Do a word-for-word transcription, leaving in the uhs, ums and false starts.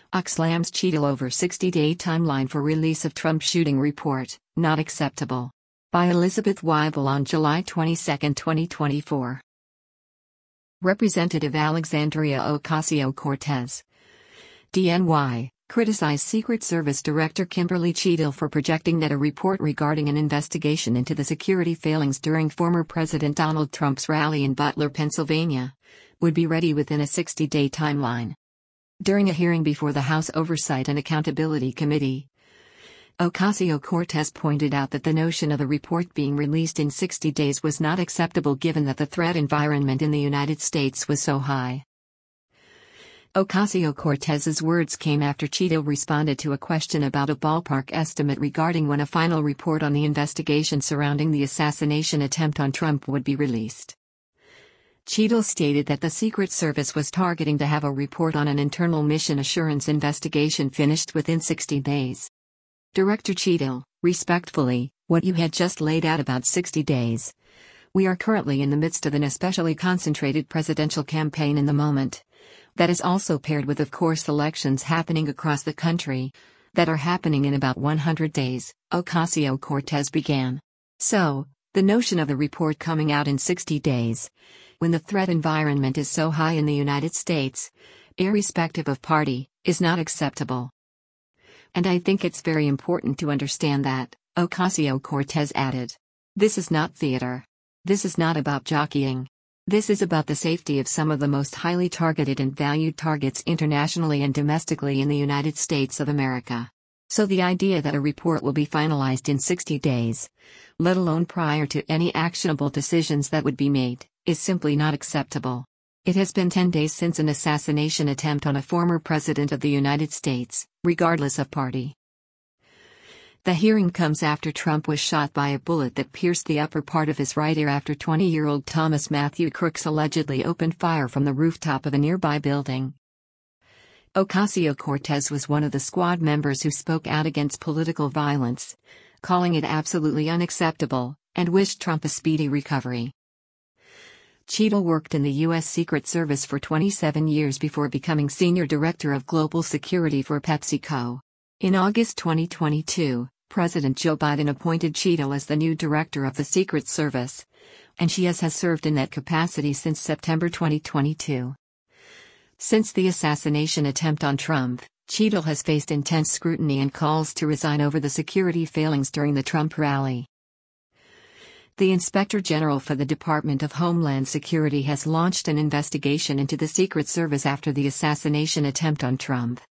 Oxlam's Cheadle over sixty-day timeline for release of Trump shooting report, not acceptable. By Elizabeth Weibel on July twenty-second, twenty twenty-four. Representative Alexandria Ocasio-Cortez, D N Y, criticized Secret Service Director Kimberly Cheadle for projecting that a report regarding an investigation into the security failings during former President Donald Trump's rally in Butler, Pennsylvania, would be ready within a sixty-day timeline. During a hearing before the House Oversight and Accountability Committee, Ocasio-Cortez pointed out that the notion of the report being released in sixty days was not acceptable given that the threat environment in the United States was so high. Ocasio-Cortez's words came after Cheadle responded to a question about a ballpark estimate regarding when a final report on the investigation surrounding the assassination attempt on Trump would be released. Cheadle stated that the Secret Service was targeting to have a report on an internal mission assurance investigation finished within sixty days. Director Cheadle, respectfully, what you had just laid out about sixty days. We are currently in the midst of an especially concentrated presidential campaign in the moment. That is also paired with, of course, elections happening across the country that are happening in about one hundred days, Ocasio-Cortez began. So, the notion of the report coming out in sixty days, when the threat environment is so high in the United States, irrespective of party, is not acceptable. And I think it's very important to understand that, Ocasio-Cortez added. This is not theater. This is not about jockeying. This is about the safety of some of the most highly targeted and valued targets internationally and domestically in the United States of America. So the idea that a report will be finalized in sixty days, let alone prior to any actionable decisions that would be made, is simply not acceptable. It has been ten days since an assassination attempt on a former president of the United States, regardless of party. The hearing comes after Trump was shot by a bullet that pierced the upper part of his right ear after twenty-year-old Thomas Matthew Crooks allegedly opened fire from the rooftop of a nearby building. Ocasio-Cortez was one of the squad members who spoke out against political violence, calling it absolutely unacceptable, and wished Trump a speedy recovery. Cheadle worked in the U S Secret Service for twenty-seven years before becoming Senior Director of Global Security for PepsiCo. In August twenty twenty-two, President Joe Biden appointed Cheadle as the new Director of the Secret Service, and she has, has served in that capacity since September twenty twenty-two. Since the assassination attempt on Trump, Cheadle has faced intense scrutiny and calls to resign over the security failings during the Trump rally. The Inspector General for the Department of Homeland Security has launched an investigation into the Secret Service after the assassination attempt on Trump.